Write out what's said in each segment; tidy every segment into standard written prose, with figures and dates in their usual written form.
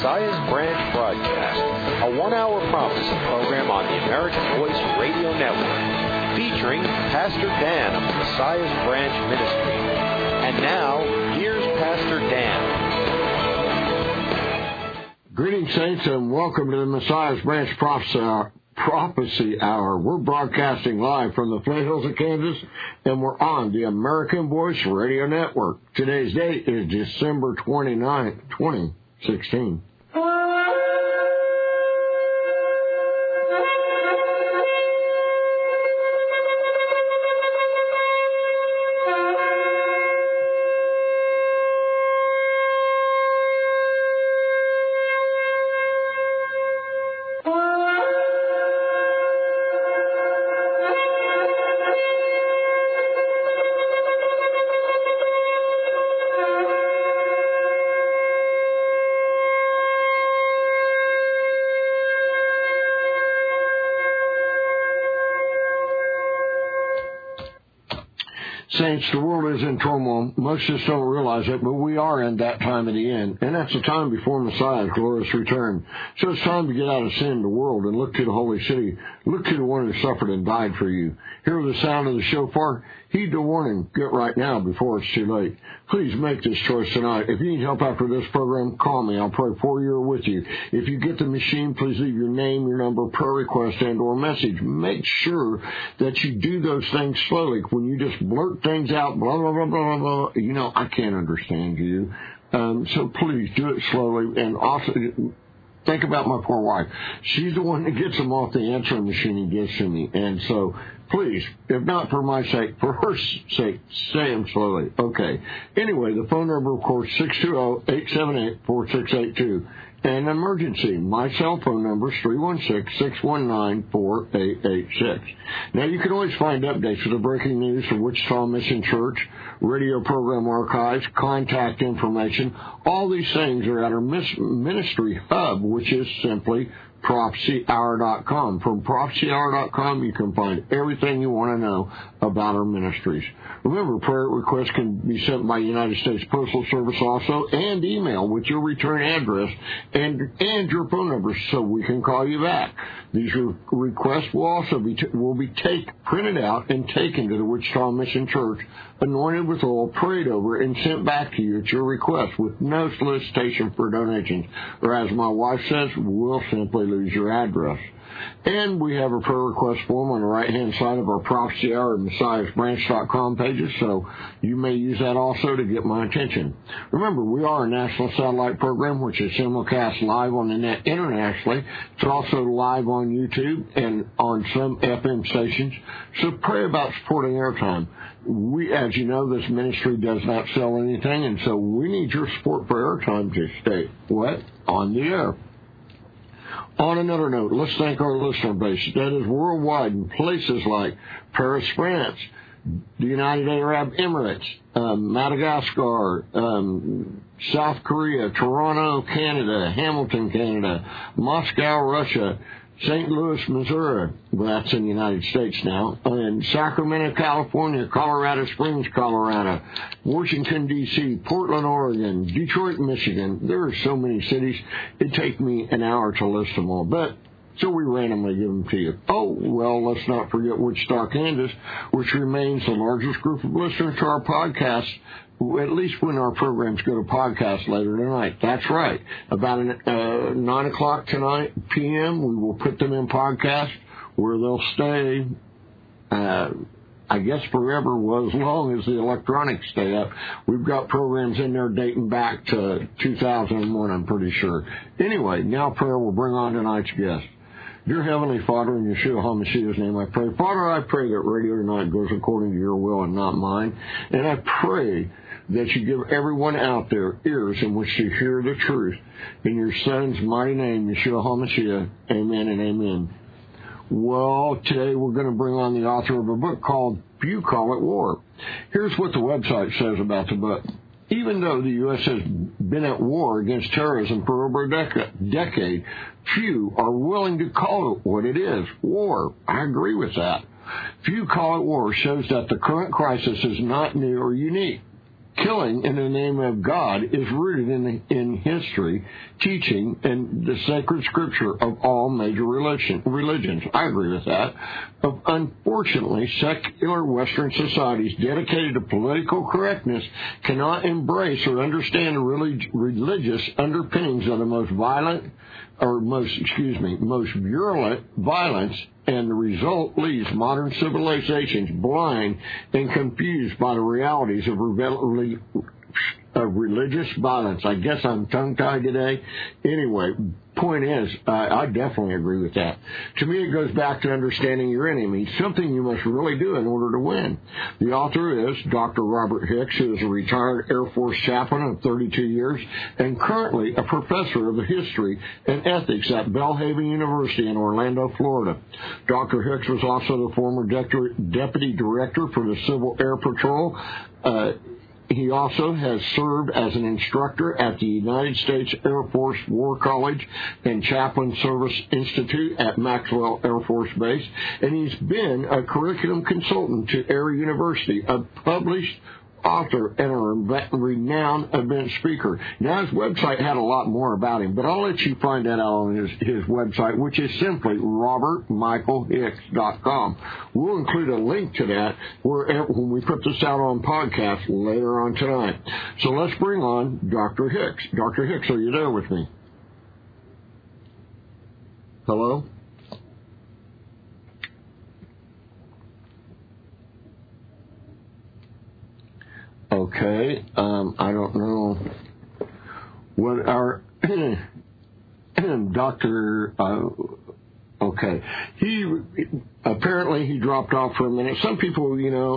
Messiah's Branch broadcast, a one-hour prophecy program on the American Voice Radio Network, featuring Pastor Dan of the Messiah's Branch Ministry. And now, here's Pastor Dan. Greetings, saints, and welcome to the Messiah's Branch Prophecy Hour. We're broadcasting live from the Flint Hills of Kansas, and we're on the American Voice Radio Network. Today's date is December 29th, 2016. Saints, the world is in turmoil. Most of us don't realize it, but we are in that time of the end. And that's the time before Messiah's glorious return. So it's time to get out of sin, the world, and look to the holy city. Look to the one who suffered and died for you. Hear the sound of the shofar. Heed the warning. Get right now before it's too late. Please make this choice tonight. If you need help after this program, call me. I'll pray for you or with you. If you get the machine, please leave your name, your number, prayer request, and or message. Make sure that you do those things slowly. When you just blurt things out, blah, blah, blah, blah, blah, you know, I can't understand you. So please do it slowly. And also, think about my poor wife. She's the one that gets them off the answering machine and gives to me. And so, please, if not for my sake, for her sake, say them slowly. Okay. Anyway, the phone number, of course, 620-878-4682. And emergency, my cell phone number is 316-619-4886. Now, you can always find updates of the breaking news from Wichita Mission Church, radio program archives, contact information. All these things are at our ministry hub, which is simply prophecyhour.com. From prophecyhour.com, you can find everything you want to know about our ministries. Remember, prayer requests can be sent by United States Postal Service also, and email with your return address and your phone number so we can call you back. These requests will also be printed out and taken to the Wichita Mission Church, anointed with oil, prayed over, and sent back to you at your request with no solicitation for donations. Or as my wife says, we'll simply lose your address. And we have a prayer request form on the right-hand side of our Prophecy Hour and MessiahsBranch.com pages, so you may use that also to get my attention. Remember, we are a national satellite program, which is simulcast live on the net internationally. It's also live on YouTube and on some FM stations, so pray about supporting airtime. We, as you know, this ministry does not sell anything, and so we need your support for airtime to stay on the air. On another note, let's thank our listener base. That is worldwide in places like Paris, France, the United Arab Emirates, Madagascar, South Korea, Toronto, Canada, Hamilton, Canada, Moscow, Russia, St. Louis, Missouri, well, that's in the United States now, and Sacramento, California, Colorado Springs, Colorado, Washington, D.C., Portland, Oregon, Detroit, Michigan. There are so many cities, it'd take me an hour to list them all, but so we randomly give them to you. Oh, well, let's not forget Wichita, Kansas, which remains the largest group of listeners to our podcast, at least when our programs go to podcast later tonight. That's right. About 9 o'clock tonight, p.m., we will put them in podcast where they'll stay, I guess forever, well, as long as the electronics stay up. We've got programs in there dating back to 2001, I'm pretty sure. Anyway, now prayer will bring on tonight's guest. Dear Heavenly Father, in Yeshua HaMashiach's name I pray. Father, I pray that radio tonight goes according to your will and not mine. And I pray that you give everyone out there ears in which to hear the truth. In your Son's mighty name, Yeshua HaMashiach, amen and amen. Well, today we're going to bring on the author of a book called You Call It War. Here's what the website says about the book. Even though the U.S. has been at war against terrorism for over a decade, few are willing to call it what it is, war. I agree with that. Few call it war shows that the current crisis is not new or unique. killing in the name of God is rooted in history, teaching, and the sacred scripture of all major religions. I agree with that. Unfortunately, secular Western societies dedicated to political correctness cannot embrace or understand the religious underpinnings of the most virulent violence, and the result leaves modern civilizations blind and confused by the realities of religious violence. I guess I'm tongue-tied today. Anyway, point is, I definitely agree with that. To me, it goes back to understanding your enemy, something you must really do in order to win. The author is Dr. Robert Hicks, who is a retired Air Force chaplain of 32 years and currently a professor of history and ethics at Belhaven University in Orlando, Florida. Dr. Hicks was also the former deputy director for the Civil Air Patrol. He also has served as an instructor at the United States Air Force War College and Chaplain Service Institute at Maxwell Air Force Base, and he's been a curriculum consultant to Air University, a published author and a renowned event speaker. Now, his website had a lot more about him, but I'll let you find that out on his website, which is simply robertmichaelhicks.com. We'll include a link to that when we put this out on podcast later on tonight. So let's bring on Dr. Hicks. Dr. Hicks, are you there with me? Hello? Okay, I don't know what our doctor. Okay, he dropped off for a minute. Some people,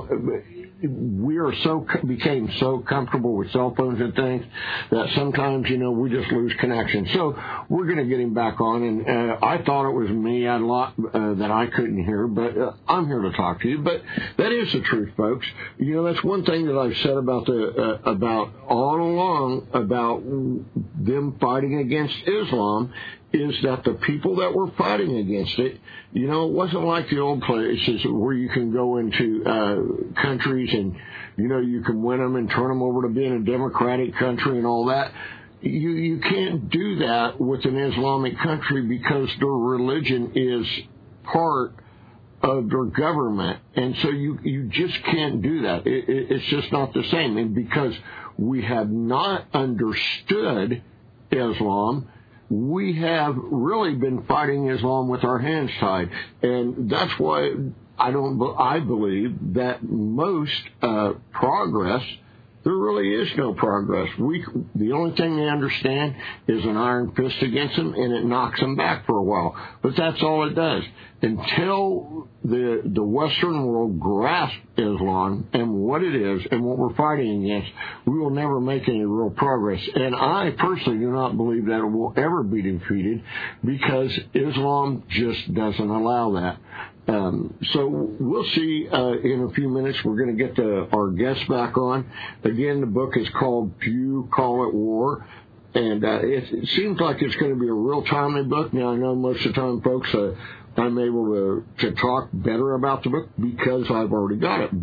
became so comfortable with cell phones and things that sometimes, we just lose connection. So we're going to get him back on, and I thought it was me. I had a lot that I couldn't hear, but I'm here to talk to you. But that is the truth, folks. That's one thing that I've said about all along about them fighting against Islam, is that the people that were fighting against it, it wasn't like the old places where you can go into countries and, you can win them and turn them over to being a democratic country and all that. You can't do that with an Islamic country because their religion is part of their government. And so you just can't do that. It's just not the same. And because we have not understood Islam, we have really been fighting Islam with our hands tied. And that's why I believe that most progress, there really is no progress. The only thing they understand is an iron fist against them, and it knocks them back for a while. But that's all it does. Until the Western world grasps Islam and what it is and what we're fighting against, we will never make any real progress. And I personally do not believe that it will ever be defeated, because Islam just doesn't allow that. So we'll see in a few minutes. We're going to get our guests back on. Again, the book is called Few Call It War. And it seems like it's going to be a real timely book. Now, I know most of the time, folks, I'm able to talk better about the book because I've already got it.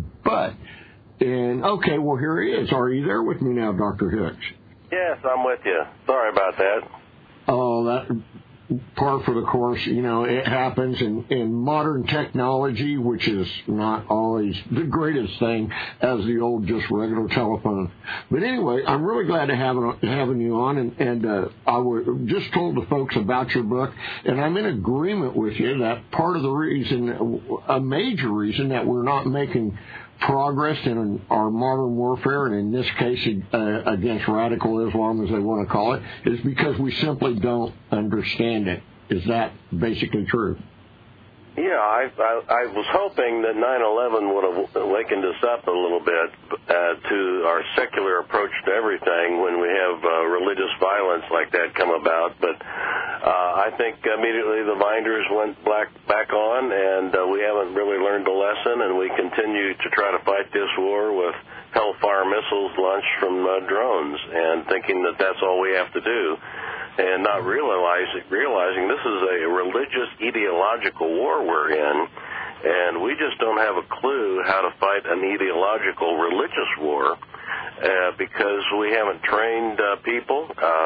Okay, well, here he is. Are you there with me now, Dr. Hicks? Yes, I'm with you. Sorry about that. Oh, that par for the course. It happens in modern technology, which is not always the greatest thing as the old just regular telephone. But anyway, I'm really glad to having you on, and I just told the folks about your book, and I'm in agreement with you that part of the reason, a major reason, that we're not making progress in our modern warfare, and in this case against radical Islam, as they want to call it, is because we simply don't understand it. Is that basically true? Yeah, I was hoping that 9/11 would have wakened us up a little bit to our secular approach to everything when we have religious violence like that come about. But I think immediately the binders went back on, and we haven't really learned the lesson, and we continue to try to fight this war with Hellfire missiles launched from drones, and thinking that that's all we have to do, and not realizing this is a religious ideological war we're in, and we just don't have a clue how to fight an ideological religious war. because we haven't trained people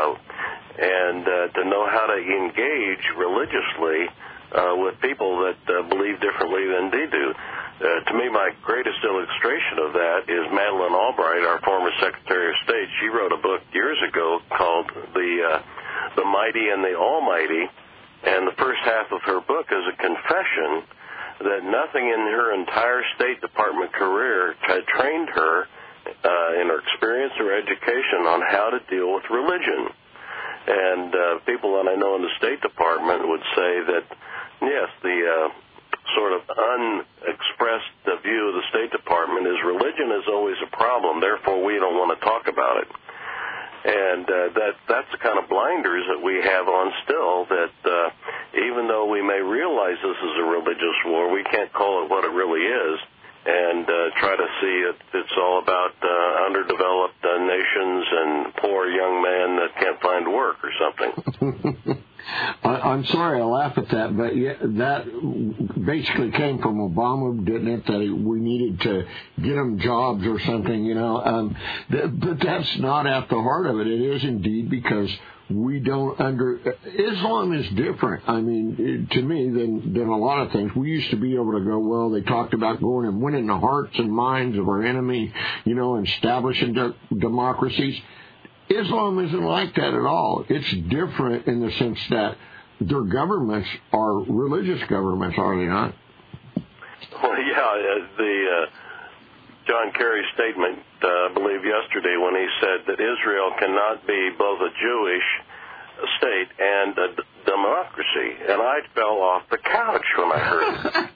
and to know how to engage religiously with people that believe differently than they do. To me, my greatest illustration of that is Madeleine Albright, our former Secretary of State. She wrote a book years ago called The Mighty and the Almighty, and the first half of her book is a confession that nothing in her entire State Department career had trained her in her experience or education on how to deal with religion. And people that I know in the State Department would say that, yes, the sort of unexpressed view of the State Department is religion is always a problem, therefore we don't want to talk about it. And that's the kind of blinders that we have on still, that even though we may realize this is a religious war, we can't call it what it really is and try to see it's all about underdeveloped nations and poor young men that can't find work or something. I'm sorry I laugh at that, but that basically came from Obama, didn't it, that we needed to get them jobs or something, but that's not at the heart of it. It is indeed because we don't Islam is different, I mean, to me, than a lot of things. We used to be able to go, well, they talked about going and winning the hearts and minds of our enemy, and establishing democracies. Islam isn't like that at all. It's different in the sense that their governments are religious governments, are they not? Well, yeah, John Kerry's statement, I believe yesterday, when he said that Israel cannot be both a Jewish state and a democracy. And I fell off the couch when I heard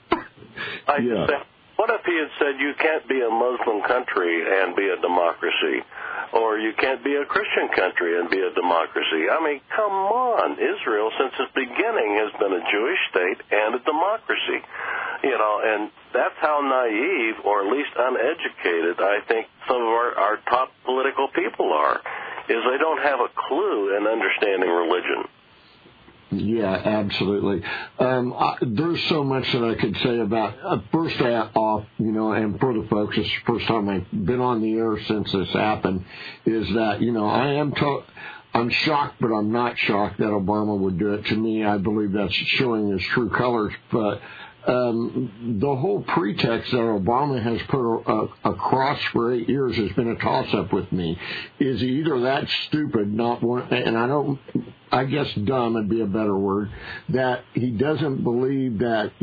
it. Said, what if he had said you can't be a Muslim country and be a democracy? Or you can't be a Christian country and be a democracy? I mean, come on. Israel, since its beginning, has been a Jewish state and a democracy. And that's how naive, or at least uneducated, I think some of our top political people are, is they don't have a clue in understanding religion. Yeah, absolutely. There's so much that I could say about, first off, and for the folks, it's the first time I've been on the air since this happened, is that, I'm shocked, but I'm not shocked that Obama would do it. To me, I believe that's showing his true colors. But the whole pretext that Obama has put across for 8 years has been a toss-up with me. Is either that stupid, and I guess dumb would be a better word, that he doesn't believe that,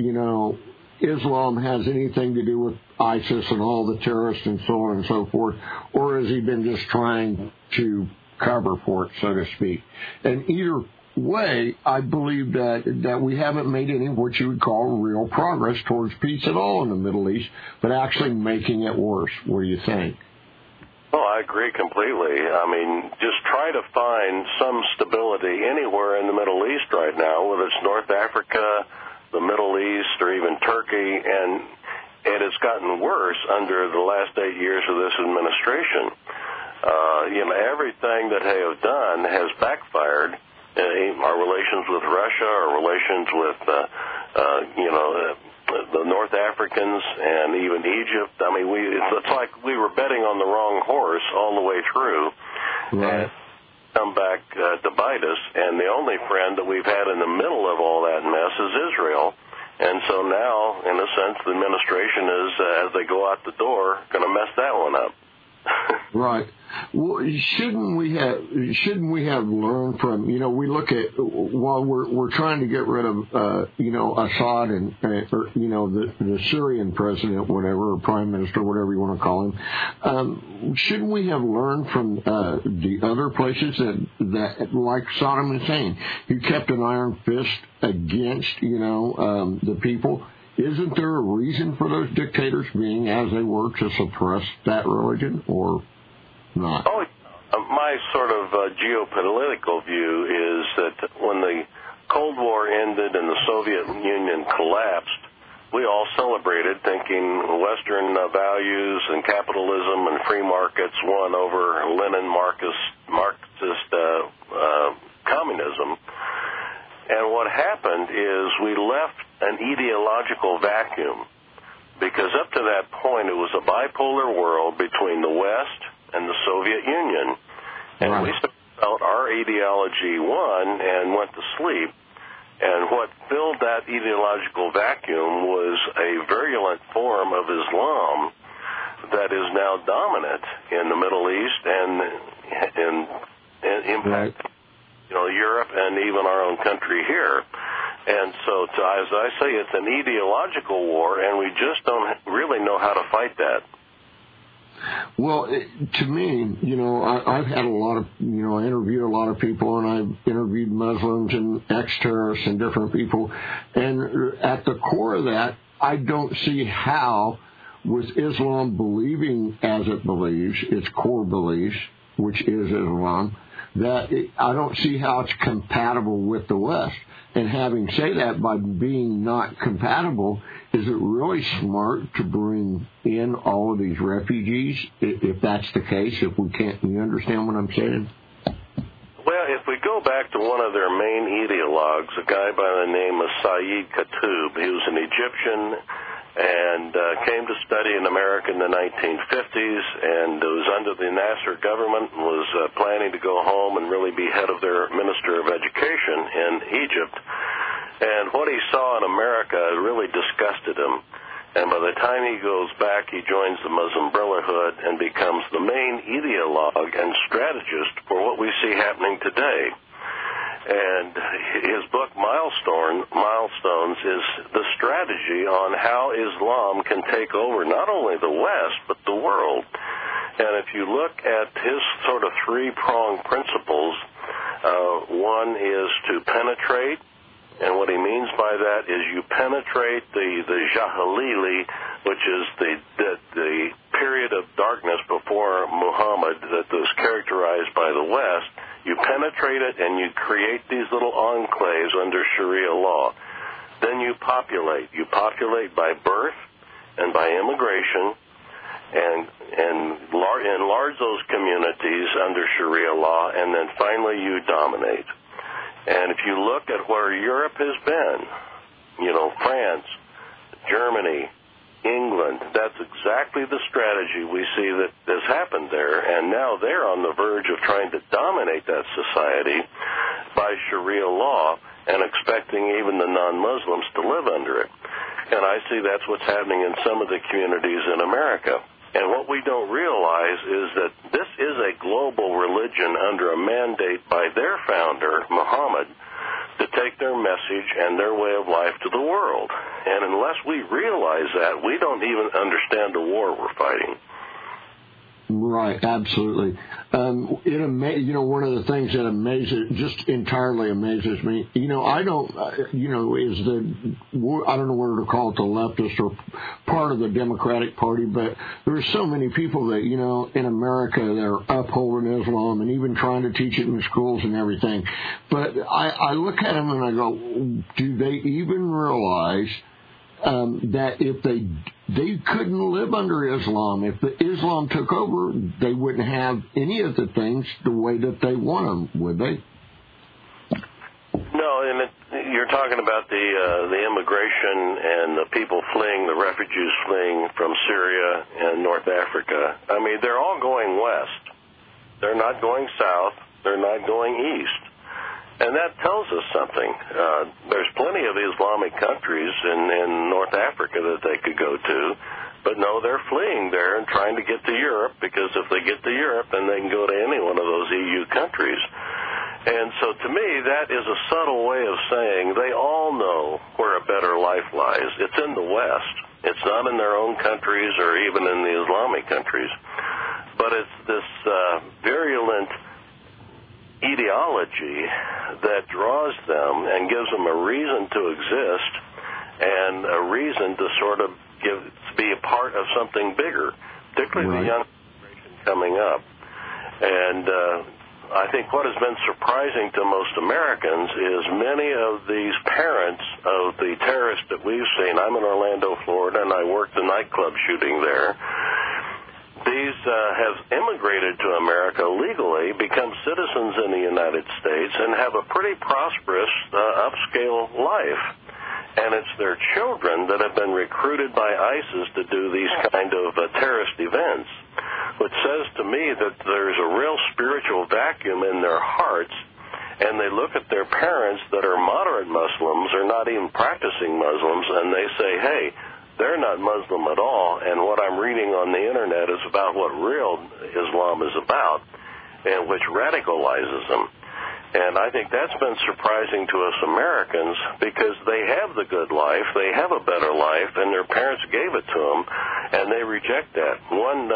Islam has anything to do with ISIS and all the terrorists and so on and so forth, or has he been just trying to cover for it, so to speak? And either way, I believe that we haven't made any what you would call real progress towards peace at all in the Middle East, but actually making it worse. What do you think? Oh, I agree completely. I mean, just try to find some stability anywhere in the Middle East right now, whether it's North Africa, the Middle East, or even Turkey, and it's gotten worse under the last 8 years of this administration. Everything that they have done has backfired. Our relations with Russia, our relations with, the North Africans and even Egypt. I mean, it's like we were betting on the wrong horse all the way through. Right. And come back to bite us. And the only friend that we've had in the middle of all that mess is Israel. And so now, in a sense, the administration is, as they go out the door, going to mess that one up. Right. Well, shouldn't we have learned from, we look at, while we're trying to get rid of, Assad and the Syrian president, whatever, or prime minister, whatever you want to call him, shouldn't we have learned from the other places that like Saddam Hussein, who kept an iron fist against, the people? Isn't there a reason for those dictators being as they were to suppress that religion, or not? Oh, my sort of geopolitical view is that when the Cold War ended and the Soviet Union collapsed, we all celebrated thinking Western values and capitalism and free markets won over Lenin Marxist communism. And what happened is we left an ideological vacuum, because up to that point it was a bipolar world between the West and the Soviet Union. And right. we felt our ideology won and went to sleep. And what filled that ideological vacuum was a virulent form of Islam that is now dominant in the Middle East and impact, Europe and even our own country here. And so, as I say, it's an ideological war, and we just don't really know how to fight that. Well, to me, I've had a lot of, I interviewed a lot of people, and I've interviewed Muslims and ex-terrorists and different people. And at the core of that, I don't see how, with Islam believing as it believes, its core beliefs, which is Islam, I don't see how it's compatible with the West. And having said that, by being not compatible, is it really smart to bring in all of these refugees, if that's the case, if we can't, you understand what I'm saying? Well, if we go back to one of their main ideologues, a guy by the name of Sayyid Qutb, he was an Egyptian and came to study in America in the 1950s and was under the Nasser government and was planning to go home and really be head of their Minister of Education in Egypt. And what he saw in America really disgusted him. And by the time he goes back, he joins the Muslim Brotherhood and becomes the main ideologue and strategist for what we see happening today. And his book, Milestones, is the strategy on how Islam can take over not only the West, but the world. And if you look at his sort of three-pronged principles, one is to penetrate. And what he means by that is you penetrate the Jahilili, which is the period of darkness before Muhammad that was characterized by the West. You penetrate it and you create these little enclaves under Sharia law. Then you populate. You populate by birth and by immigration and enlarge those communities under Sharia law, and then finally you dominate. And if you look at where Europe has been, France, Germany, England, that's exactly the strategy we see that has happened there. And now they're on the verge of trying to dominate that society by Sharia law and expecting even the non-Muslims to live under it. And I see that's what's happening in some of the communities in America. And what we don't realize is that this is a global religion under a mandate by their founder, Muhammad, to take their message and their way of life to the world. And unless we realize that, we don't even understand the war we're fighting. Right, absolutely. One of the things that just entirely amazes me, I don't know whether to call it the leftist or part of the Democratic Party, but there's so many people that, in America, they're upholding Islam and even trying to teach it in schools and everything. But I look at them and I go, do they even realize that if they couldn't live under Islam? If Islam took over, they wouldn't have any of the things the way that they want them, would they? No, and you're talking about the immigration and the people fleeing, the refugees fleeing from Syria and North Africa. I mean, they're all going west. They're not going south. They're not going east. And that tells us something. There's plenty of Islamic countries in North Africa that they could go to, but no, they're fleeing there and trying to get to Europe, because if they get to Europe, then they can go to any one of those EU countries. And so to me, that is a subtle way of saying they all know where a better life lies. It's in the West. It's not in their own countries or even in the Islamic countries. But it's this virulent ideology that draws them and gives them a reason to exist and a reason to sort of be a part of something bigger, particularly the young generation coming up. And I think what has been surprising to most Americans is many of these parents of the terrorists that we've seen. I'm in Orlando, Florida, and I worked the nightclub shooting there. These have immigrated to America legally, become citizens in the United States, and have a pretty prosperous upscale life. And it's their children that have been recruited by ISIS to do these kind of terrorist events. which says to me that there's a real spiritual vacuum in their hearts, and they look at their parents that are moderate Muslims or not even practicing Muslims, and they say, hey, they're not Muslim at all, and what I'm reading on the Internet is about what real Islam is about, and which radicalizes them. And I think that's been surprising to us Americans because they have the good life, they have a better life, and their parents gave it to them, and they reject that. One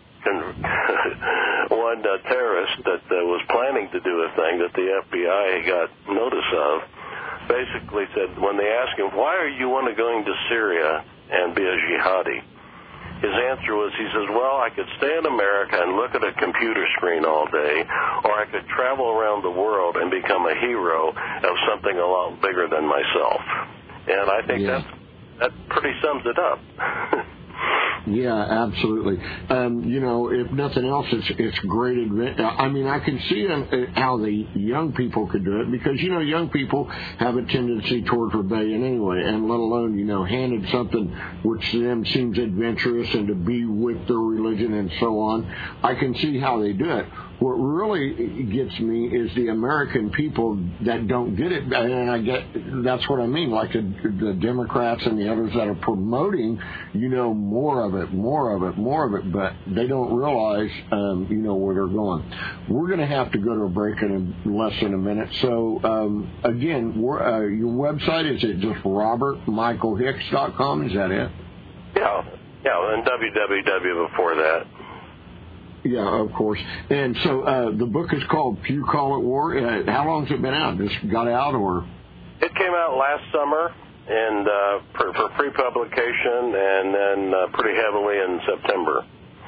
terrorist that was planning to do a thing that the FBI got notice of basically said, when they asked him, why are you going to Syria and be a jihadi? His answer was, he says, well, I could stay in America and look at a computer screen all day, or I could travel around the world and become a hero of something a lot bigger than myself. And I think that pretty sums it up. Yeah, absolutely. If nothing else, it's great. I mean, I can see how the young people could do it because, young people have a tendency towards rebellion anyway, and let alone, handed something which to them seems adventurous and to be with their religion and so on. I can see how they do it. What really gets me is the American people that don't get it, and that's what I mean, like the Democrats and the others that are promoting, more of it, but they don't realize, where they're going. We're going to have to go to a break in less than a minute. So, again, your website, is it just robertmichaelhicks.com? Is that it? Yeah, and www before that. Yeah, of course. And so the book is called Few Call It War. How long has it been out? Just got out, or? It came out last summer and for pre-publication, and then pretty heavily in September.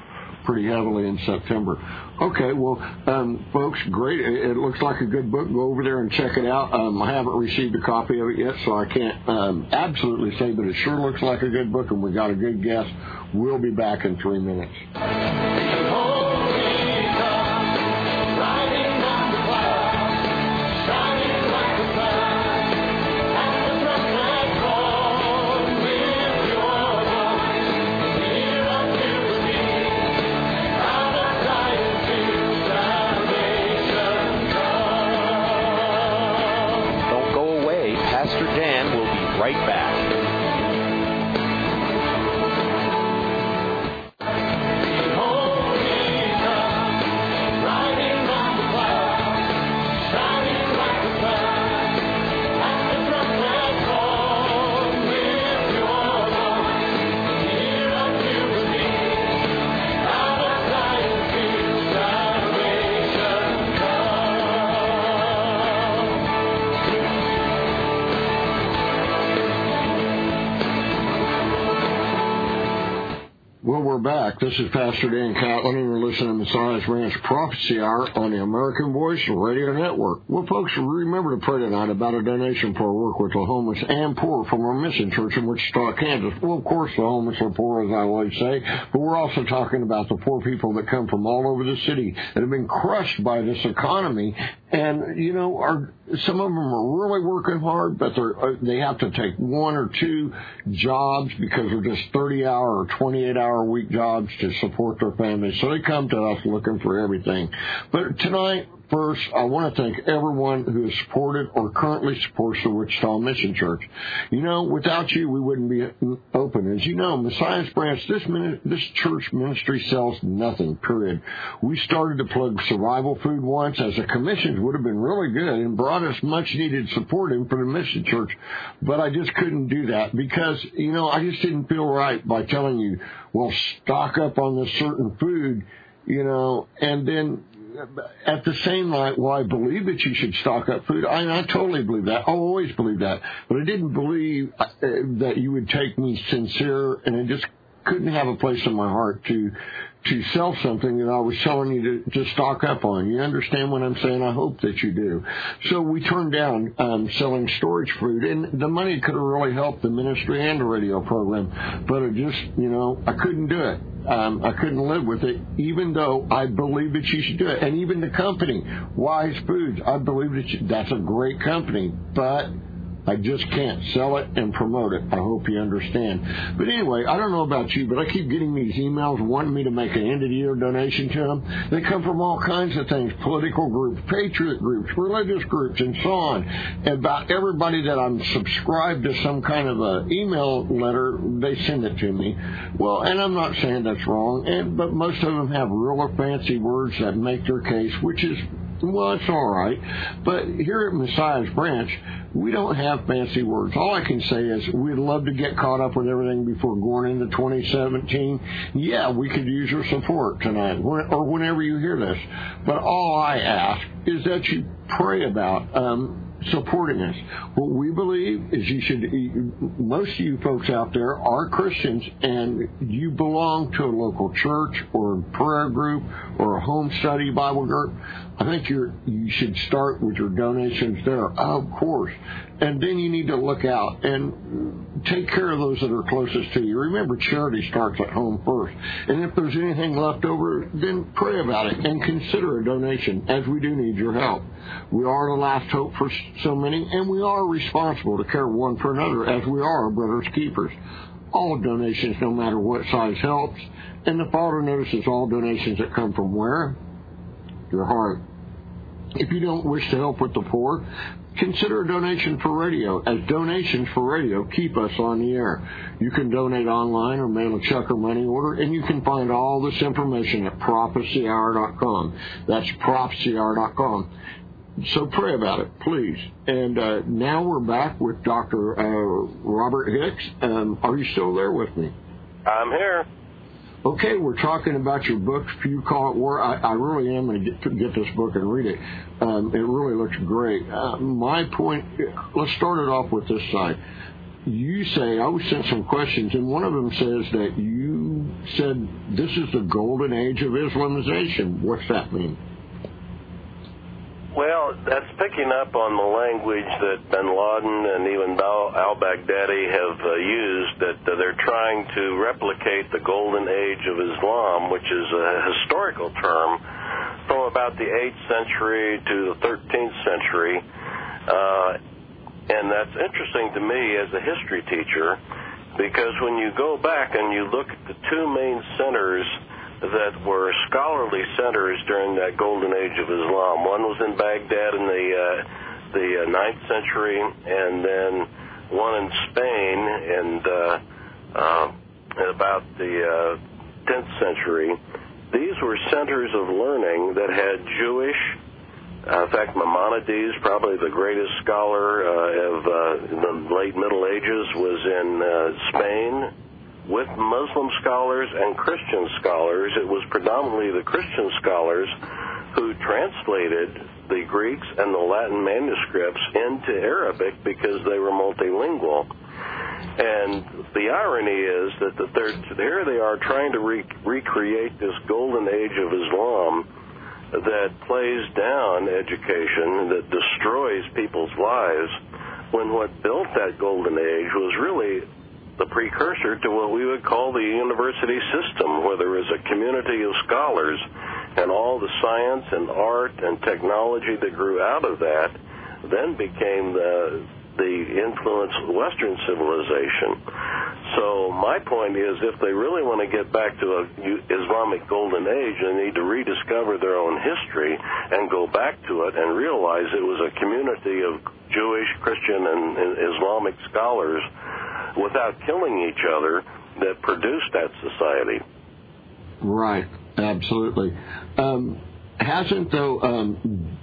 Okay, well, folks, great. It looks like a good book. Go over there and check it out. I haven't received a copy of it yet, so I can't absolutely say, but it sure looks like a good book, and we got a good guest. We'll be back in 3 minutes. Back. This is Pastor Dan Catlin, and you're listening to Messiah's Ranch Prophecy Hour on the American Voice Radio Network. Well, folks, remember to pray tonight about a donation for our work with the homeless and poor from our mission church in Wichita, Kansas. Well, of course, the homeless are poor, as I always say, but we're also talking about the poor people that come from all over the city that have been crushed by this economy. And, some of them are really working hard, but they have to take 1 or 2 jobs because they're just 30-hour or 28-hour week jobs to support their families. So they come to us looking for everything. But tonight, first, I want to thank everyone who has supported or currently supports the Wichita Mission Church. Without you, we wouldn't be open. As you know, Messiah's Branch, this church ministry sells nothing, period. We started to plug survival food once as a commission would have been really good and brought us much-needed support in for the mission church, but I just couldn't do that because, I just didn't feel right by telling you, well, stock up on this certain food, and then at the same night, well, I believe that you should stock up food. I totally believe that. I always believe that. But I didn't believe that you would take me sincere, and I just couldn't have a place in my heart to sell something that I was telling you to stock up on. You understand what I'm saying? I hope that you do. So we turned down selling storage food, and the money could have really helped the ministry and the radio program. But it just, I couldn't do it. I couldn't live with it, even though I believe that you should do it. And even the company, Wise Foods, I believe that that's a great company. But I just can't sell it and promote it. I hope you understand. But anyway, I don't know about you, but I keep getting these emails wanting me to make an end-of-the-year donation to them. They come from all kinds of things, political groups, patriot groups, religious groups, and so on. About everybody that I'm subscribed to some kind of a email letter, they send it to me. Well, and I'm not saying that's wrong, but most of them have real fancy words that make their case, which is, well, it's all right. But here at Messiah's Branch, we don't have fancy words. All I can say is we'd love to get caught up with everything before going into 2017. Yeah, we could use your support tonight or whenever you hear this. But all I ask is that you pray about supporting us. What we believe is most of you folks out there are Christians and you belong to a local church or a prayer group or a home study Bible group. I think you should start with your donations there, of course. And then you need to look out and take care of those that are closest to you. Remember, charity starts at home first. And if there's anything left over, then pray about it and consider a donation, as we do need your help. We are the last hope for so many, and we are responsible to care one for another, as we are our brother's keepers. All donations, no matter what size, helps. And the Father notices all donations that come from where? Your heart. If you don't wish to help with the poor, consider a donation for radio, as donations for radio keep us on the air. You can donate online or mail a check or money order, and you can find all this information at prophecyhour.com. That's prophecyhour.com. So pray about it, please. And now we're back with Dr. Robert Hicks. Are you still there with me? I'm here. Okay, we're talking about your book, If You Call It War. I really am going to get this book and read it. It really looks great. My point, let's start it off with this side. You say, I was sent some questions, and one of them says that you said this is the golden age of Islamization. What's that mean? Well, that's picking up on the language that bin Laden and even al-Baghdadi have used, that they're trying to replicate the golden age of Islam, which is a historical term from about the 8th century to the 13th century. And that's interesting to me as a history teacher, because when you go back and you look at the two main centers that were scholarly centers during that golden age of Islam. One was in Baghdad in the 9th century, and then one in Spain in about the 10th century. These were centers of learning that had Jewish, in fact, Maimonides, probably the greatest scholar of the late Middle Ages, was in Spain, with Muslim scholars and Christian scholars. It was predominantly the Christian scholars who translated the Greeks and the Latin manuscripts into Arabic because they were multilingual. And the irony is that here they are trying to recreate this golden age of Islam that plays down education, that destroys people's lives, when what built that golden age was really the precursor to what we would call the university system, where there was a community of scholars, and all the science and art and technology that grew out of that then became the influence of Western civilization. So my point is, if they really want to get back to an Islamic golden age, they need to rediscover their own history and go back to it and realize it was a community of Jewish, Christian, and Islamic scholars without killing each other that produced that society. Right, absolutely. Hasn't, though,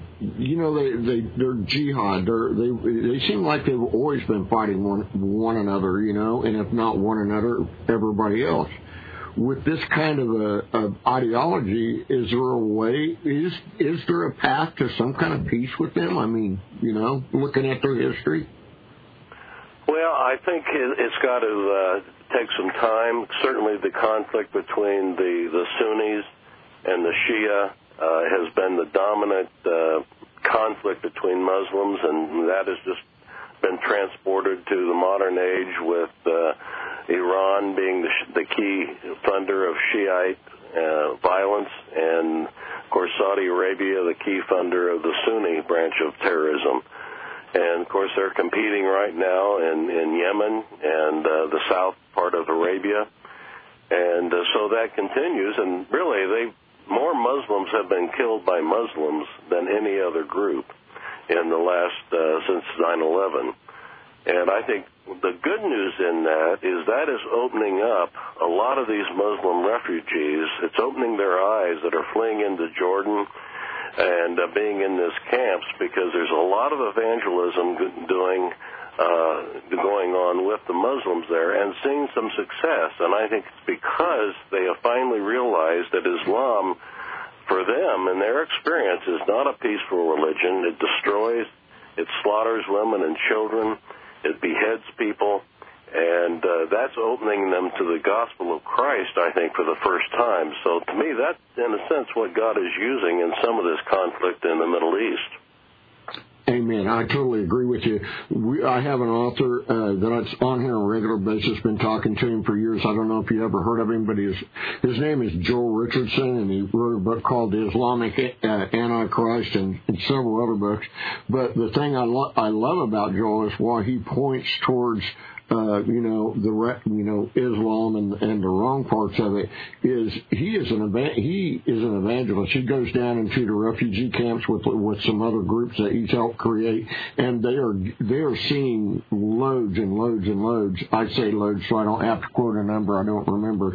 their jihad, they seem like they've always been fighting one another, and if not one another, everybody else. With this kind of ideology, is there a way, is there a path to some kind of peace with them? I mean, looking at their history? Well, I think it's got to take some time. Certainly the conflict between the Sunnis and the Shia has been the dominant conflict between Muslims, and that has just been transported to the modern age with Iran being the key funder of Shiite violence, and, of course, Saudi Arabia, the key funder of the Sunni branch of terrorism. And, of course, they're competing right now in Yemen and the south part of Arabia. And so that continues. And really, more Muslims have been killed by Muslims than any other group in the last, since 9/11. And I think the good news in that is opening up a lot of these Muslim refugees. It's opening their eyes that are fleeing into Jordan and being in these camps, because there's a lot of evangelism going on with the Muslims there and seeing some success. And I think it's because they have finally realized that Islam, for them, in their experience, is not a peaceful religion. It destroys, it slaughters women and children, it beheads people, and that's opening them to the gospel of Christ, I think, for the first time. So to me, that's, in a sense, what God is using in some of this conflict in the Middle East. Amen. I totally agree with you. I have an author that's on here on a regular basis, been talking to him for years. I don't know if you ever heard of him, but his name is Joel Richardson, and he wrote a book called The Islamic Antichrist and several other books. But the thing I love about Joel is why he points towards Islam and the wrong parts of it is he is an evangelist. He goes down into the refugee camps with some other groups that he's helped create, and they are seeing loads and loads and loads. I say loads, so I don't have to quote a number I don't remember.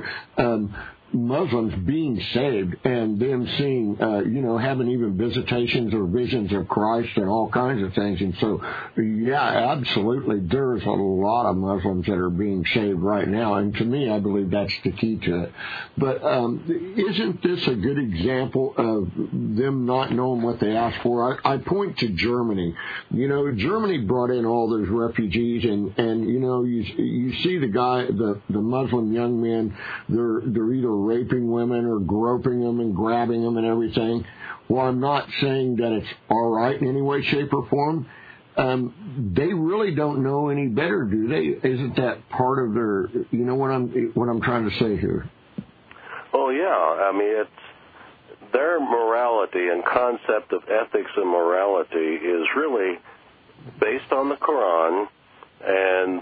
Muslims being saved and them seeing, having even visitations or visions of Christ and all kinds of things. And so, yeah, absolutely, there's a lot of Muslims that are being saved right now. And to me, I believe that's the key to it. But isn't this a good example of them not knowing what they asked for? I point to Germany. Germany brought in all those refugees, and you see the Muslim young men, they're either raping women or groping them and grabbing them and everything. Well, I'm not saying that it's all right in any way, shape, or form. They really don't know any better, do they? Isn't that part of their, what I'm trying to say here? Oh, yeah. I mean, it's their morality and concept of ethics and morality is really based on the Quran and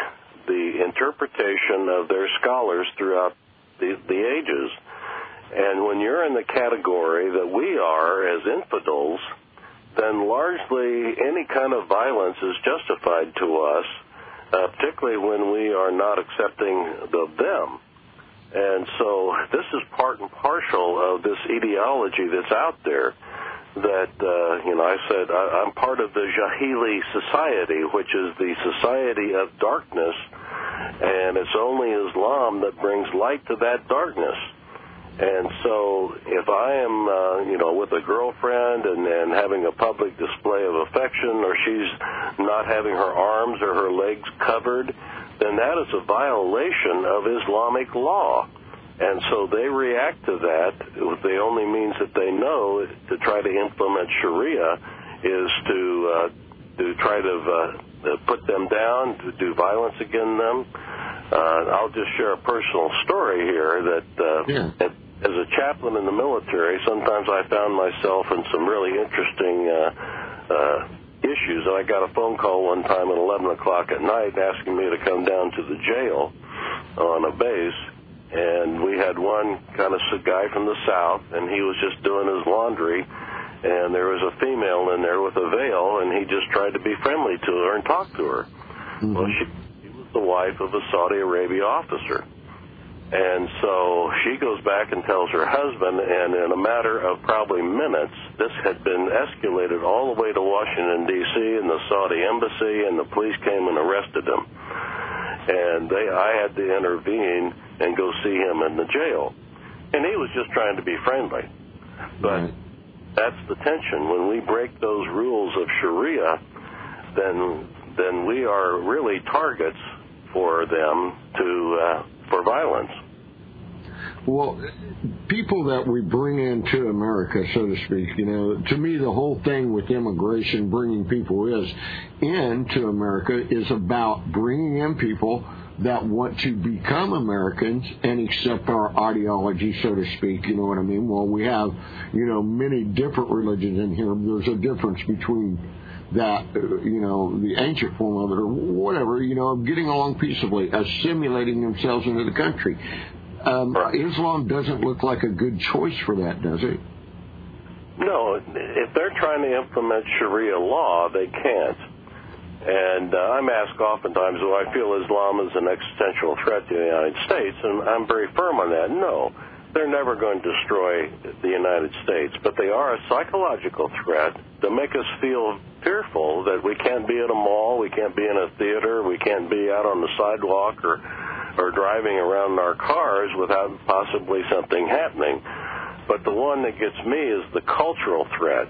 the interpretation of their scholars throughout the ages. And when you're in the category that we are as infidels, then largely any kind of violence is justified to us, particularly when we are not accepting them. And so this is part and parcel of this ideology that's out there that, I said I'm part of the Jahili society, which is the society of darkness, and it's only Islam that brings light to that darkness. And so if I am, with a girlfriend and having a public display of affection, or she's not having her arms or her legs covered, then that is a violation of Islamic law. And so they react to that with the only means that they know to try to implement Sharia is to try to put them down, to do violence against them. I'll just share a personal story here that as a chaplain in the military, sometimes I found myself in some really interesting issues. I got a phone call one time at 11 o'clock at night asking me to come down to the jail on a base. And we had one kind of guy from the south, and he was just doing his laundry, and there was a female in there with a veil, and he just tried to be friendly to her and talk to her. Mm-hmm. Well, she was the wife of a Saudi Arabia officer. And so she goes back and tells her husband, and in a matter of probably minutes, this had been escalated all the way to Washington, D.C., and the Saudi embassy, and the police came and arrested him. And I had to intervene and go see him in the jail. And he was just trying to be friendly. But that's the tension. When we break those rules of Sharia, then we are really targets for them for violence. Well, people that we bring into America, so to speak, to me the whole thing with immigration, bringing people into America is about bringing in people that want to become Americans and accept our ideology, so to speak, you know what I mean? Well, we have, many different religions in here. There's a difference between that, the ancient form of it or whatever, getting along peaceably, assimilating themselves into the country. Islam doesn't look like a good choice for that, does it? No, if they're trying to implement Sharia law, they can't. And I'm asked oftentimes, do I feel Islam is an existential threat to the United States? And I'm very firm on that. No, they're never going to destroy the United States, but they are a psychological threat to make us feel fearful that we can't be at a mall, we can't be in a theater, we can't be out on the sidewalk or driving around in our cars without possibly something happening. But the one that gets me is the cultural threat,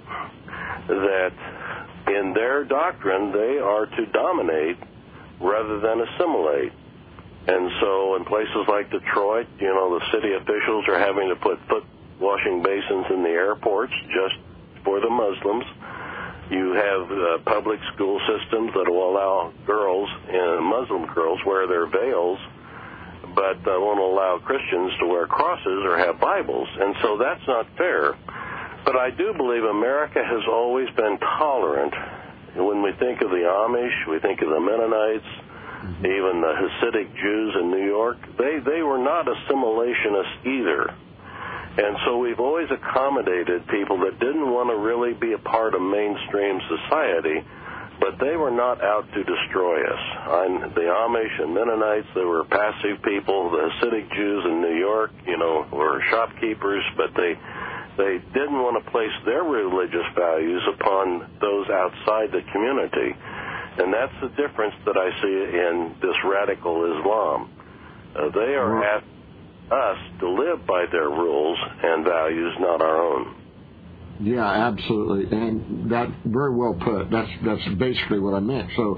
that in their doctrine they are to dominate rather than assimilate. And so in places like Detroit, the city officials are having to put foot washing basins in the airports just for the Muslims. You have public school systems that will allow girls, Muslim girls, wear their veils, but won't allow Christians to wear crosses or have Bibles. And so that's not fair. But I do believe America has always been tolerant. When we think of the Amish, we think of the Mennonites, even the Hasidic Jews in New York, they were not assimilationists either. And so we've always accommodated people that didn't want to really be a part of mainstream society, but they were not out to destroy us. The Amish and Mennonites, they were passive people. The Hasidic Jews in New York, were shopkeepers, but they didn't want to place their religious values upon those outside the community. And that's the difference that I see in this radical Islam. They are asking us to live by their rules and values, not our own. Yeah, absolutely, and that very well put. That's basically what I meant. So,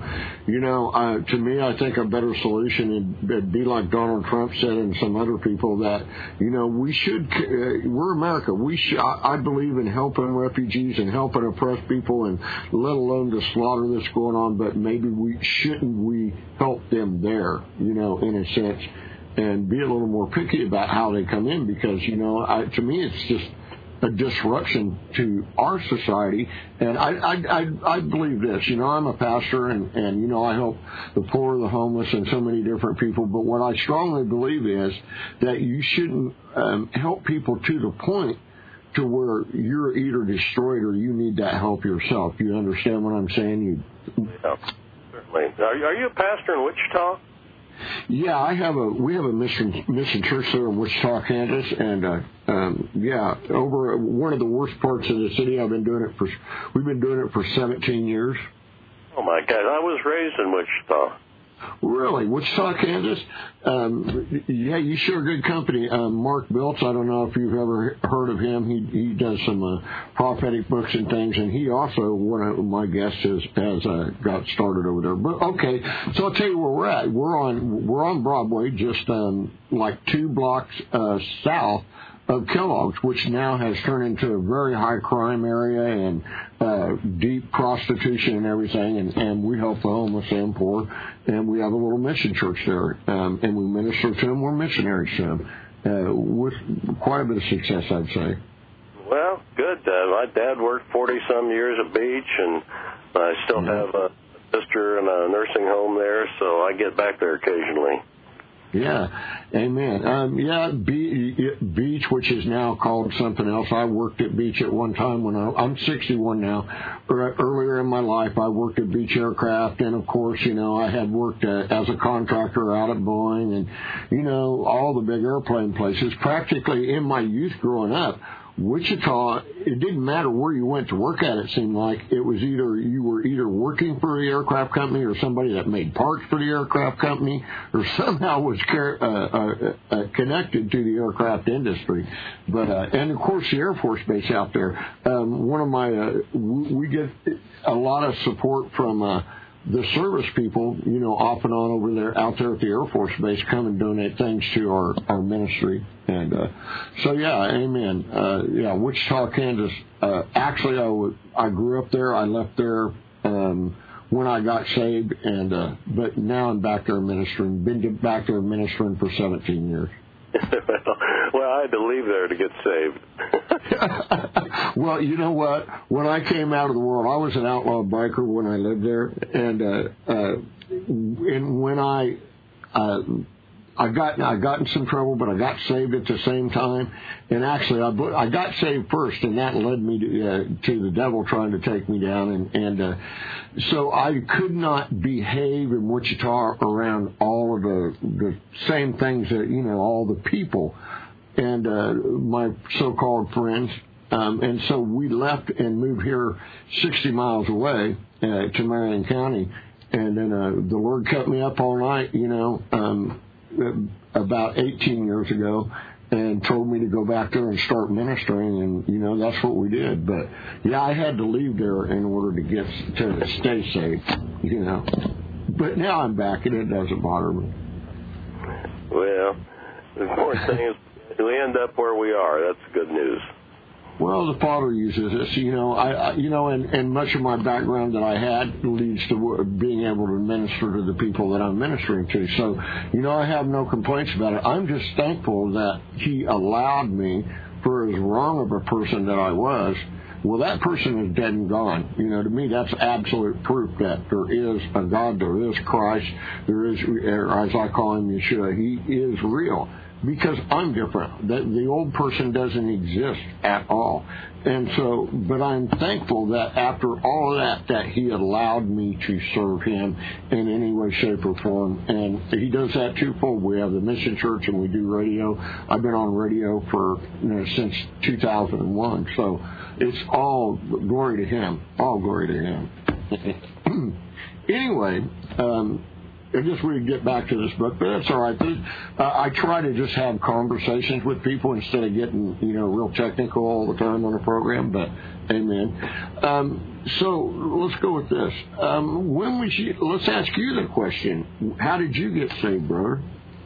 to me, I think a better solution would be like Donald Trump said and some other people that, we should. We're America. I believe in helping refugees and helping oppressed people, and let alone the slaughter that's going on. But maybe we help them there, in a sense, and be a little more picky about how they come in because, to me, it's just a disruption to our society. And I believe this, I'm a pastor and I help the poor, the homeless, and so many different people. But what I strongly believe is that you shouldn't help people to the point to where you're either destroyed or you need that help yourself. You understand what I'm saying? Yeah, certainly. Are you a pastor in Wichita? Yeah, we have a mission church there in Wichita, Kansas, and over one of the worst parts of the city. We've been doing it for 17 years. Oh my God, I was raised in Wichita. Really? Wichita, Kansas? Yeah, you share good company. Mark Biltz, I don't know if you've ever heard of him. He does some prophetic books and things, and he also, one of my guests, has got started over there. But okay, so I'll tell you where we're at. We're on Broadway, just like 2 blocks south of Kellogg's, which now has turned into a very high crime area and deep prostitution and everything, and we help the homeless and poor, and we have a little mission church there, and we minister to them. We're missionaries to them, with quite a bit of success, I'd say. Well, good. My dad worked 40-some years at Beach, and I still have a sister in a nursing home there, so I get back there occasionally. Yeah, amen. Beach, which is now called something else. I worked at Beach at one time when I'm 61 now. Earlier in my life, I worked at Beach Aircraft, and of course, I had worked as a contractor out at Boeing, and all the big airplane places. Practically in my youth growing up, Wichita, it didn't matter where you went to work at, it seemed like. It was you were either working for the aircraft company or somebody that made parts for the aircraft company or somehow was connected to the aircraft industry. But, and of course the Air Force Base out there. We get a lot of support from, the service people, off and on over there, out there at the Air Force Base, come and donate things to our ministry. And so, yeah, amen. Wichita, Kansas. Actually, I grew up there. I left there when I got saved, and but now I'm back there ministering. Been back there ministering for 17 years. Well, I had to leave there to get saved. Well, you know what? When I came out of the world, I was an outlaw biker when I lived there, and when I got in some trouble, but I got saved at the same time. And actually, I got saved first, and that led me to the devil trying to take me down. And so I could not behave in Wichita around all of the same things that, all the people and my so-called friends. And so we left and moved here 60 miles away to Marion County. And then the Lord kept me up all night, about 18 years ago, and told me to go back there and start ministering, and that's what we did. But yeah, I had to leave there in order to stay safe, But now I'm back, and it doesn't bother me. Well, the important thing is we end up where we are. That's good news. Well, the Father uses this, and much of my background that I had leads to being able to minister to the people that I'm ministering to. So, I have no complaints about it. I'm just thankful that He allowed me, for as wrong of a person that I was. Well, that person is dead and gone. To me, that's absolute proof that there is a God, there is Christ, there is, as I call Him, Yeshua. He is real. Because I'm different. The old person doesn't exist at all. And so, but I'm thankful that after all of that He allowed me to serve Him in any way, shape, or form. And He does that twofold. We have the Mission Church and we do radio. I've been on radio for, since 2001. So it's all glory to Him. All glory to Him. Anyway, I guess we could get back to this book, but that's all right. I try to just have conversations with people instead of getting, real technical all the time on the program, but amen. So let's go with this. Let's ask you the question. How did you get saved, brother?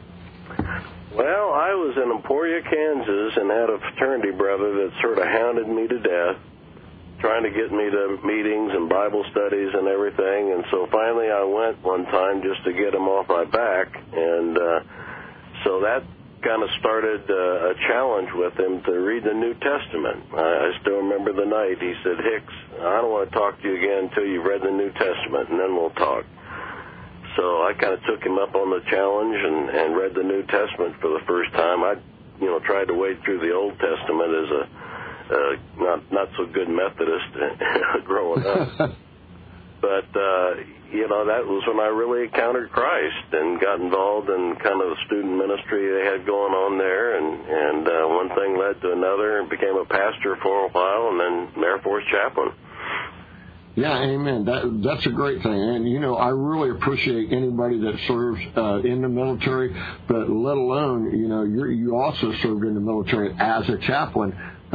Well, I was in Emporia, Kansas, and had a fraternity brother that sort of hounded me to death, trying to get me to meetings and Bible studies and everything. And so finally I went one time just to get him off my back. And so that kind of started a challenge with him to read the New Testament. I still remember the night. He said, "Hicks, I don't want to talk to you again until you've read the New Testament, and then we'll talk." So I kind of took him up on the challenge and read the New Testament for the first time. I tried to wade through the Old Testament as a not so good Methodist growing up. But, that was when I really encountered Christ and got involved in kind of the student ministry they had going on there. And one thing led to another, and became a pastor for a while, and then Air Force chaplain. Yeah, amen. That's a great thing. And, I really appreciate anybody that serves in the military, but let alone, you also served in the military as a chaplain.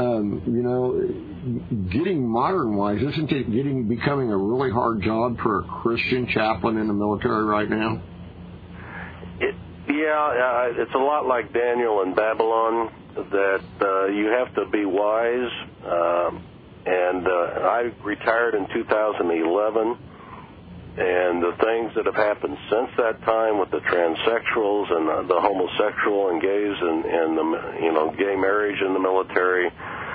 Getting modern-wise, isn't it becoming a really hard job for a Christian chaplain in the military right now? It's a lot like Daniel in Babylon, that you have to be wise. I retired in 2011, and the things that have happened since that time with the transsexuals and the homosexual and gays and the gay marriage in the military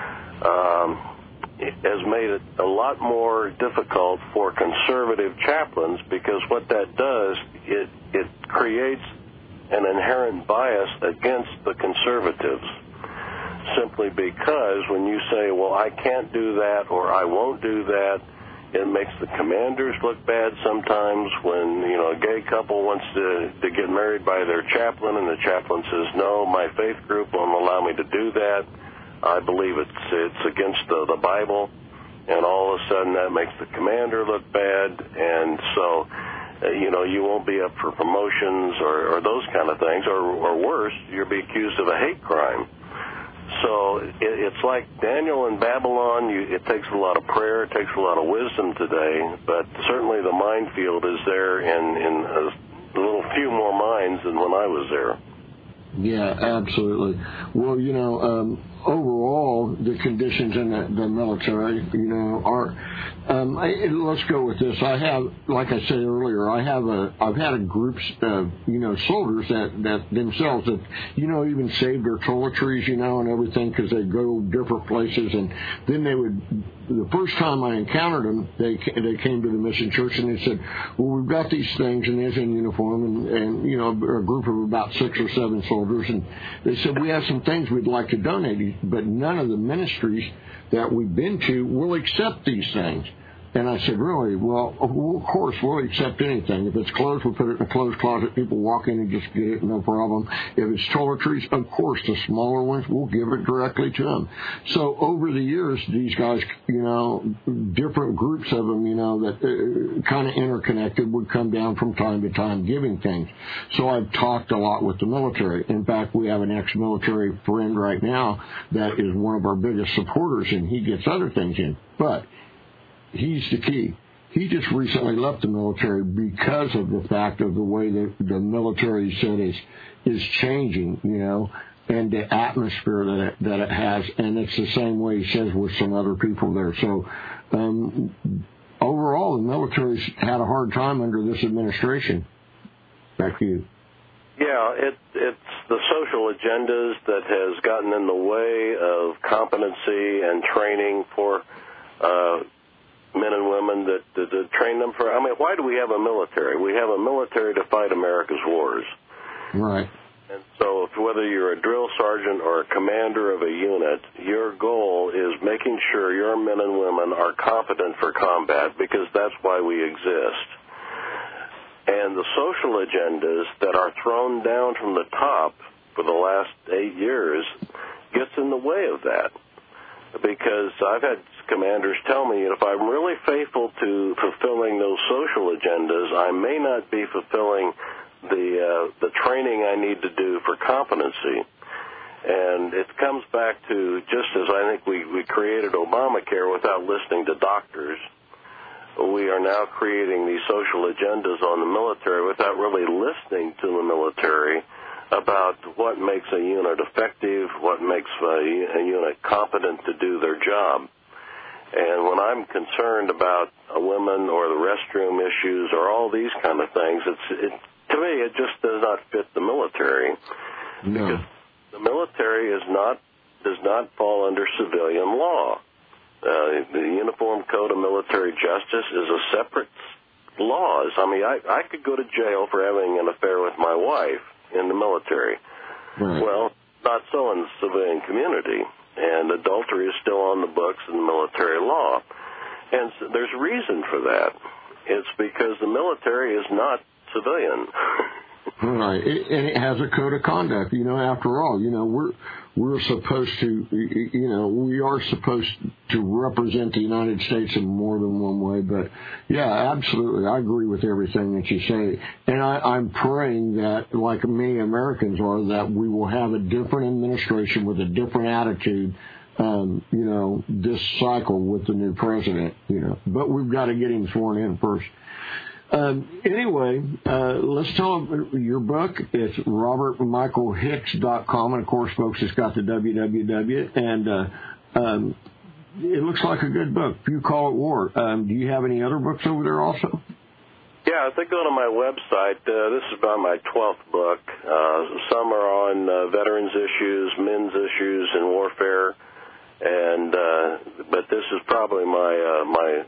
has made it a lot more difficult for conservative chaplains, because what that does, it creates an inherent bias against the conservatives, simply because when you say, well, I can't do that or I won't do that, it makes the commanders look bad sometimes. When, a gay couple wants to get married by their chaplain, and the chaplain says, no, my faith group won't allow me to do that. I believe it's against the Bible. And all of a sudden that makes the commander look bad. And so, you won't be up for promotions or those kind of things. Or worse, you'll be accused of a hate crime. So it's like Daniel in Babylon. It takes a lot of prayer, it takes a lot of wisdom today, but certainly the minefield is there in a little few more minds than when I was there. Yeah, absolutely. Well, overall, the conditions in the military, are. Let's go with this. I have, like I said earlier, I've had a group of, soldiers that themselves that, even saved their toiletries, and everything because they go different places, and then they would. The first time I encountered them, they came to the mission church and they said, "Well, we've got these things," and they're in uniform, and a group of about 6 or 7 soldiers, and they said, "We have some things we'd like to donate, but none of the ministries that we've been to will accept these things." And I said, "Really? Well, of course, we'll accept anything. If it's clothes, we'll put it in a clothes closet. People walk in and just get it, no problem. If it's toiletries, of course, the smaller ones, we'll give it directly to them." So over the years, these guys, different groups of them, that kind of interconnected would come down from time to time giving things. So I've talked a lot with the military. In fact, we have an ex-military friend right now that is one of our biggest supporters, and he gets other things in. But he's the key. He just recently left the military because of the fact of the way that the military said is changing, and the atmosphere that it has, and it's the same way he says with some other people there. So overall, the military's had a hard time under this administration. Back to you. Yeah, it's the social agendas that has gotten in the way of competency and training for men and women that train them for. I mean, why do we have a military? We have a military to fight America's wars. Right. And so whether you're a drill sergeant or a commander of a unit, your goal is making sure your men and women are competent for combat, because that's why we exist. And the social agendas that are thrown down from the top for the last 8 years gets in the way of that. Because I've had commanders tell me, if I'm really faithful to fulfilling those social agendas, I may not be fulfilling the training I need to do for competency. And it comes back to, just as I think we created Obamacare without listening to doctors, we are now creating these social agendas on the military without really listening to the military about what makes a unit effective, what makes a unit competent to do their job. And when I'm concerned about a woman or the restroom issues or all these kind of things, to me, it just does not fit the military. No. Because the military does not fall under civilian law. The Uniform Code of Military Justice is a separate law. I mean, I could go to jail for having an affair with my wife in the military. Right. Well, not so in the civilian community. And adultery is still on the books in military law. And so there's reason for that. It's because the military is not civilian. Right, and it has a code of conduct. After all, we're supposed to, we are supposed to represent the United States in more than one way. But yeah, absolutely, I agree with everything that you say, and I'm praying that, like many Americans are, that we will have a different administration with a different attitude. This cycle with the new president. But we've got to get him sworn in first. Anyway, let's tell them your book. It's robertmichaelhicks.com, and of course, folks, it's got the www, and it looks like a good book. Few Call It War. Do you have any other books over there also? Yeah, if they go to my website, this is about my 12th book. Some are on veterans issues, men's issues in warfare, and but this is probably my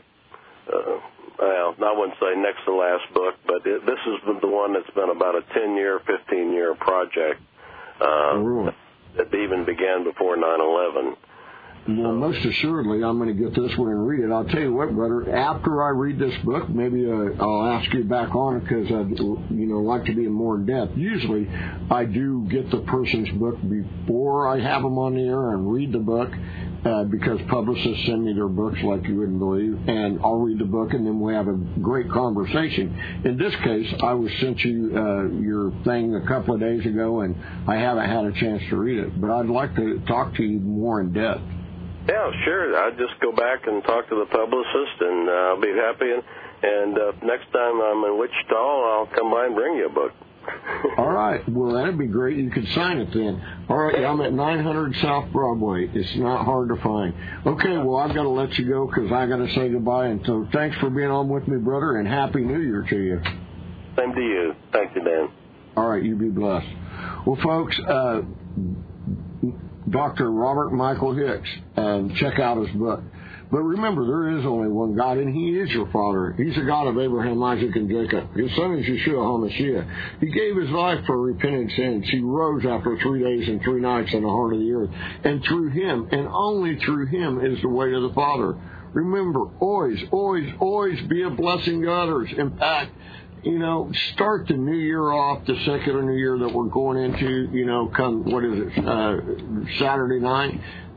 well, I wouldn't say next to last book, but this is the one that's been about a 10-year, 15-year project that even began before 9/11. Well, most assuredly, I'm going to get this one and read it. I'll tell you what, brother, after I read this book, maybe I'll ask you back on it, because I'd like to be more in depth. Usually, I do get the person's book before I have them on the air and read the book, because publicists send me their books like you wouldn't believe, and I'll read the book, and then we'll have a great conversation. In this case, I was sent you your thing a couple of days ago, and I haven't had a chance to read it, but I'd like to talk to you more in depth. Yeah, sure. I'll just go back and talk to the publicist, and I'll be happy. And next time I'm in Wichita, I'll come by and bring you a book. All right. Well, that'd be great. You could sign it then. All right. Yeah, I'm at 900 South Broadway. It's not hard to find. Okay. Well, I've got to let you go because I got to say goodbye. And so thanks for being on with me, brother, and Happy New Year to you. Same to you. Thank you, Dan. All right. You be blessed. Well, folks, Dr. Robert Michael Hicks, check out his book. But remember, there is only one God, and He is your Father. He's the God of Abraham, Isaac, and Jacob. His Son is Yeshua HaMashiach. He gave His life for repentant sins. He rose after 3 days and 3 nights in the heart of the earth. And through Him, and only through Him, is the way to the Father. Remember, always, always, always be a blessing to others. In fact, start the new year off, the secular new year that we're going into, come, Saturday night.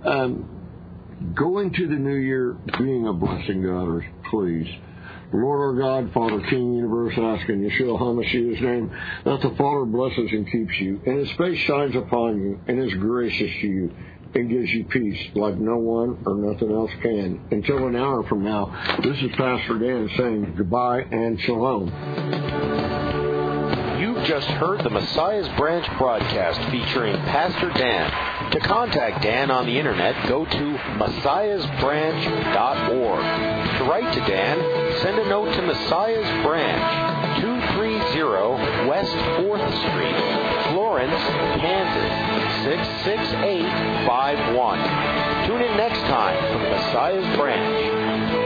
Go into the new year being a blessing to others, please. Lord our God, Father, King, Universe, ask in Yeshua HaMashiach's name that the Father blesses and keeps you, and His face shines upon you, and is gracious to you, and gives you peace like no one or nothing else can. Until an hour from now, this is Pastor Dan saying goodbye and shalom. You've just heard the Messiah's Branch broadcast featuring Pastor Dan. To contact Dan on the internet, go to messiahsbranch.org. To write to Dan, send a note to Messiah's Branch, 230 West 4th Street, Florence, Kansas, 66851. Tune in next time for Messiah's Branch.